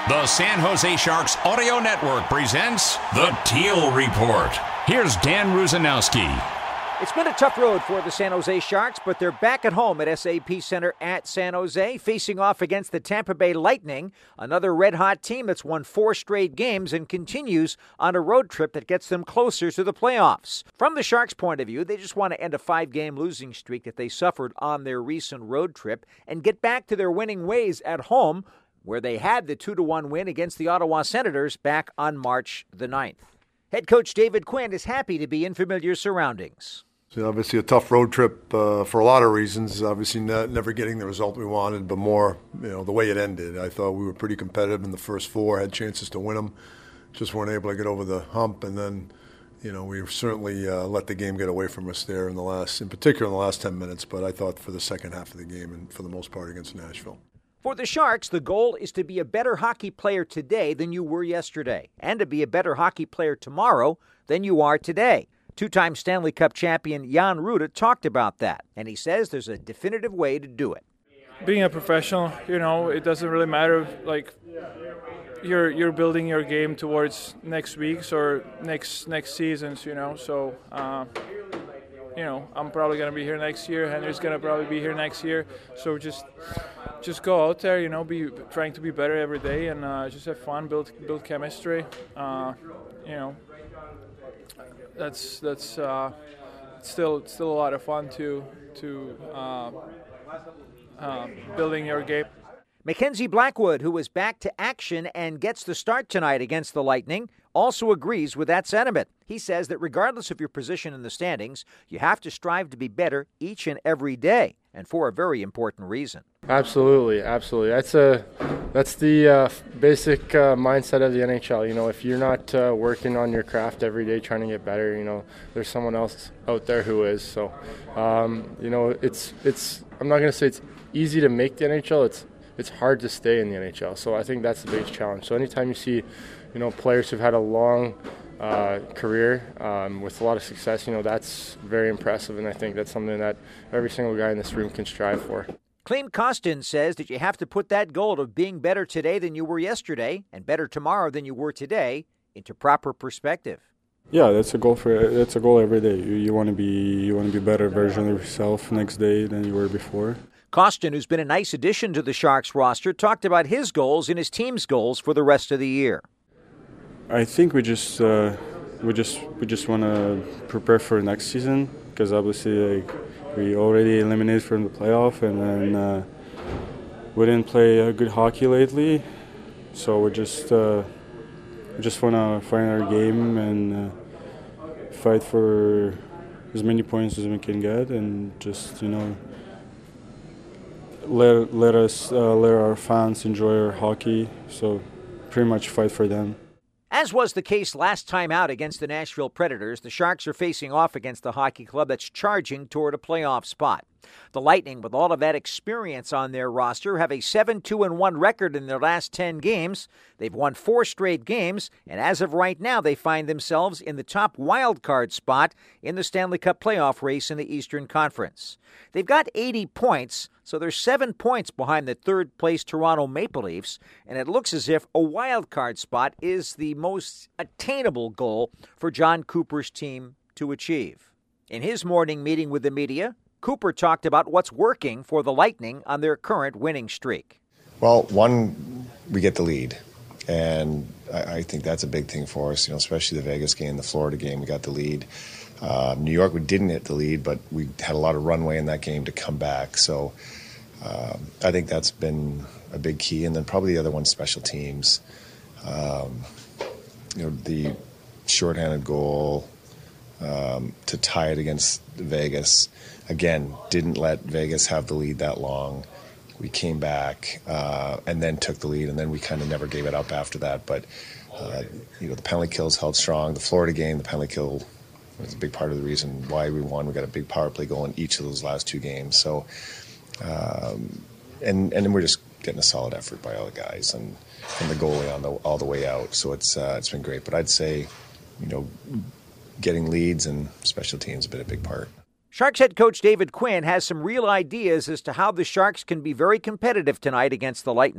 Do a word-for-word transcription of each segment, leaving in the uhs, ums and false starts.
The San Jose Sharks Audio Network presents The Teal Report. Here's Dan Rusanowski. It's been a tough road for the San Jose Sharks, but they're back at home at S A P Center at San Jose, facing off against the Tampa Bay Lightning, another red-hot team that's won four straight games and continues on a road trip that gets them closer to the playoffs. From the Sharks' point of view, they just want to end a five-game losing streak that they suffered on their recent road trip and get back to their winning ways at home, where they had the two to one win against the Ottawa Senators back on March the ninth. Head coach David Quinn is happy to be in familiar surroundings. So obviously a tough road trip uh, for a lot of reasons. Obviously not, never getting the result we wanted, but more, you know, the way it ended. I thought we were pretty competitive in the first four, had chances to win them, just weren't able to get over the hump. And then, you know, we certainly uh, let the game get away from us there in the last, in particular in the last ten minutes. But I thought for the second half of the game and for the most part against Nashville. For the Sharks, the goal is to be a better hockey player today than you were yesterday, and to be a better hockey player tomorrow than you are today. Two-time Stanley Cup champion Jan Rutta talked about that, and he says there's a definitive way to do it. Being a professional, you know, it doesn't really matter, like, you're you're building your game towards next week's or next next seasons, you know, so, uh, you know, I'm probably going to be here next year, Henry's going to probably be here next year, so just just go out there, you know, be trying to be better every day and uh, just have fun, build build chemistry, uh, you know. That's that's uh, still still a lot of fun to to uh, uh, building your game. Mackenzie Blackwood, who is back to action and gets the start tonight against the Lightning, also agrees with that sentiment. He says that regardless of your position in the standings, you have to strive to be better each and every day, and for a very important reason. Absolutely, absolutely. That's a that's the uh, basic uh, mindset of the N H L. You know, if you're not uh, working on your craft every day, trying to get better, you know, there's someone else out there who is. So, um, you know, it's it's. I'm not going to say it's easy to make the N H L. It's it's hard to stay in the N H L. So I think that's the biggest challenge. So anytime you see, you know, players who've had a long uh, career um, with a lot of success, you know, that's very impressive, and I think that's something that every single guy in this room can strive for. Klim Kostin says that you have to put that goal of being better today than you were yesterday and better tomorrow than you were today into proper perspective. Yeah, that's a goal for that's a goal every day. You, you want to be you want to be a better version of yourself next day than you were before. Kostin, who's been a nice addition to the Sharks roster, talked about his goals and his team's goals for the rest of the year. I think we just uh, we just we just want to prepare for next season because obviously like we already eliminated from the playoff and then uh, we didn't play uh, good hockey lately, so we just uh, we just want to find our game and uh, fight for as many points as we can get and just you know. Let let us uh, let our fans enjoy our hockey. So, pretty much fight for them. As was the case last time out against the Nashville Predators, the Sharks are facing off against the hockey club that's charging toward a playoff spot. The Lightning, with all of that experience on their roster, have a seven two one record in their last ten games. They've won four straight games, and as of right now, they find themselves in the top wild card spot in the Stanley Cup playoff race in the Eastern Conference. They've got eighty points, so they're seven points behind the third-place Toronto Maple Leafs, and it looks as if a wild card spot is the most attainable goal for John Cooper's team to achieve. In his morning meeting with the media, Cooper talked about what's working for the Lightning on their current winning streak. Well, one, we get the lead, and I, I think that's a big thing for us, you know, especially the Vegas game, the Florida game, we got the lead. Uh, New York, we didn't hit the lead, but we had a lot of runway in that game to come back. So uh, I think that's been a big key. And then probably the other one, special teams. Um, you know, the shorthanded goal um, to tie it against Vegas. Again, didn't let Vegas have the lead that long. We came back uh, and then took the lead, and then we kind of never gave it up after that. But, uh, you know, the penalty kills held strong. The Florida game, the penalty kill was a big part of the reason why we won. We got a big power play goal in each of those last two games. So, um, and and then we're just getting a solid effort by all the guys and, and the goalie on the all the way out. So it's uh, it's been great. But I'd say, you know, getting leads and special teams has been a big part. Sharks head coach David Quinn has some real ideas as to how the Sharks can be very competitive tonight against the Lightning.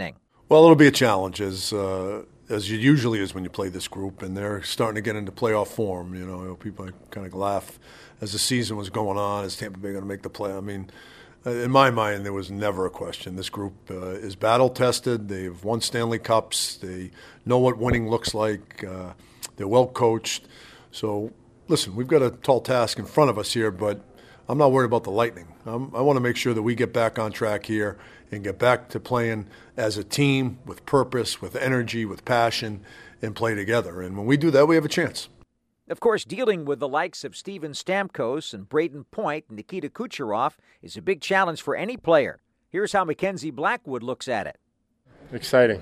Well, it'll be a challenge, as uh, as it usually is when you play this group, and they're starting to get into playoff form. You know, people kind of laugh as the season was going on. Is Tampa Bay going to make the play? I mean, in my mind, there was never a question. This group uh, is battle-tested. They've won Stanley Cups. They know what winning looks like. Uh, they're well-coached. So, listen, we've got a tall task in front of us here, but I'm not worried about the Lightning. I'm, I want to make sure that we get back on track here and get back to playing as a team with purpose, with energy, with passion, and play together. And when we do that, we have a chance. Of course, dealing with the likes of Steven Stamkos and Braden Point and Nikita Kucherov is a big challenge for any player. Here's how Mackenzie Blackwood looks at it. Exciting.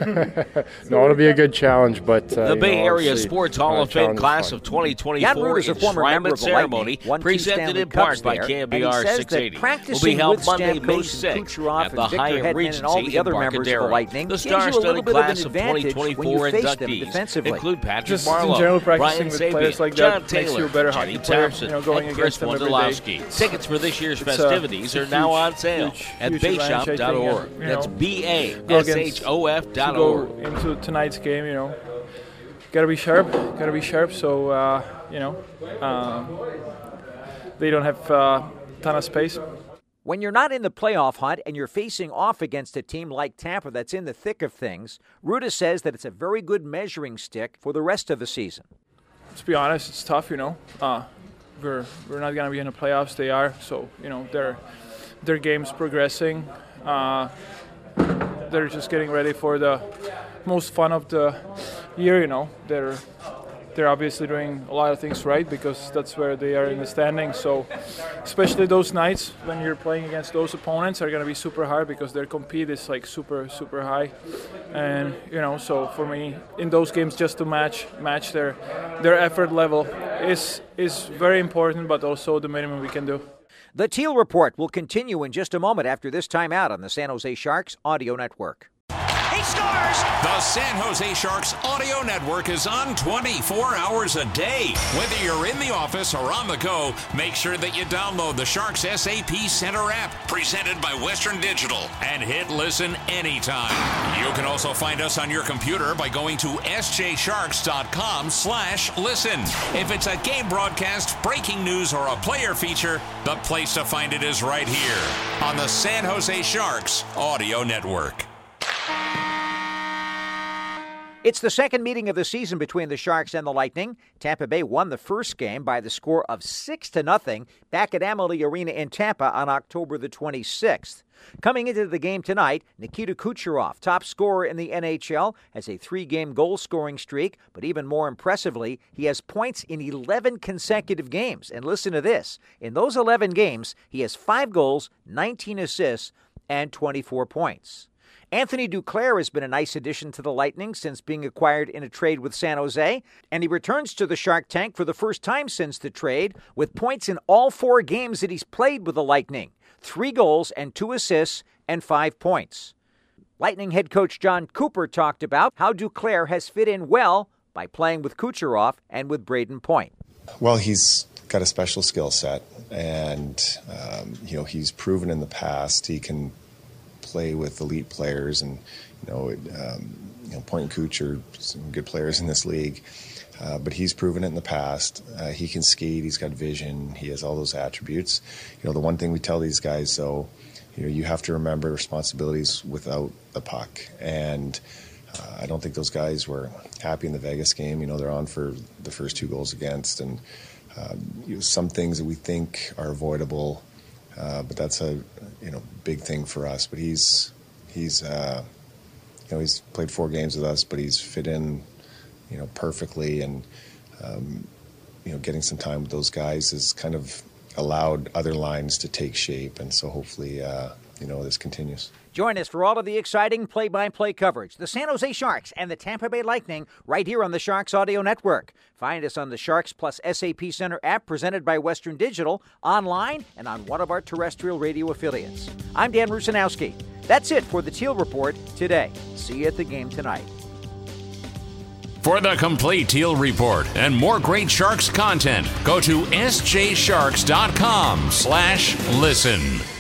No, it'll be a good challenge, but uh, the Bay know, Area Sports Hall uh, of Fame class of twenty twenty-four enshrinement ceremony presented in part by K M B R six eighty will be held Monday, May sixth at the Hyatt Regency in Embarcadero. The star-studded class of twenty twenty-four inductees include Patrick Marleau, Brian Sabian, like John Taylor, Jenny Thompson, you know, and Chris Wondolowski. Tickets for this year's festivities are now on sale at bayshop dot org. That's B A S H O F dot org. Go into tonight's game, you know, gotta be sharp, gotta be sharp. So uh, you know, um, they don't have a uh, ton of space. When you're not in the playoff hunt and you're facing off against a team like Tampa that's in the thick of things, Ruda says that it's a very good measuring stick for the rest of the season. To be honest, it's tough, you know. Uh, we're we're not gonna be in the playoffs. They are, so you know, their their game's progressing. Uh, They're just getting ready for the most fun of the year, you know. They're they're obviously doing a lot of things right because that's where they are in the standings. So especially those nights when you're playing against those opponents are going to be super hard because their compete is like super, super high. And, you know, so for me, in those games, just to match match their their effort level is is very important, but also the minimum we can do. The Teal Report will continue in just a moment after this timeout on the San Jose Sharks Audio Network. He scores! The San Jose Sharks Audio Network is on twenty-four hours a day. Whether you're in the office or on the go, make sure that you download the Sharks S A P Center app, presented by Western Digital, and hit listen anytime. You can also find us on your computer by going to s j sharks dot com slash listen. If it's a game broadcast, breaking news, or a player feature, the place to find it is right here on the San Jose Sharks Audio Network. It's the second meeting of the season between the Sharks and the Lightning. Tampa Bay won the first game by the score of six to nothing back at Amalie Arena in Tampa on October the twenty-sixth. Coming into the game tonight, Nikita Kucherov, top scorer in the N H L, has a three-game goal-scoring streak, but even more impressively, he has points in eleven consecutive games. And listen to this. In those eleven games, he has five goals, nineteen assists, and twenty-four points. Anthony Duclair has been a nice addition to the Lightning since being acquired in a trade with San Jose, and he returns to the Shark Tank for the first time since the trade with points in all four games that he's played with the Lightning. Three goals and two assists and five points. Lightning head coach John Cooper talked about how Duclair has fit in well by playing with Kucherov and with Braden Point. Well, he's got a special skill set, and um, you know, he's proven in the past he can play with elite players, and you know, um, you know, Point and Cooch are some good players in this league. Uh, but he's proven it in the past. Uh, he can skate. He's got vision. He has all those attributes. You know, the one thing we tell these guys, though, you know, you have to remember responsibilities without the puck. And uh, I don't think those guys were happy in the Vegas game. You know, they're on for the first two goals against, and um, you know, some things that we think are avoidable. Uh, but that's a you know big thing for us. But he's he's uh, you know he's played four games with us, but he's fit in you know perfectly, and um, you know getting some time with those guys has kind of allowed other lines to take shape, and so hopefully uh, you know this continues. Join us for all of the exciting play-by-play coverage. The San Jose Sharks and the Tampa Bay Lightning right here on the Sharks Audio Network. Find us on the Sharks Plus S A P Center app presented by Western Digital, online, and on one of our terrestrial radio affiliates. I'm Dan Rusanowski. That's it for the Teal Report today. See you at the game tonight. For the complete Teal Report and more great Sharks content, go to s j sharks dot com slash listen.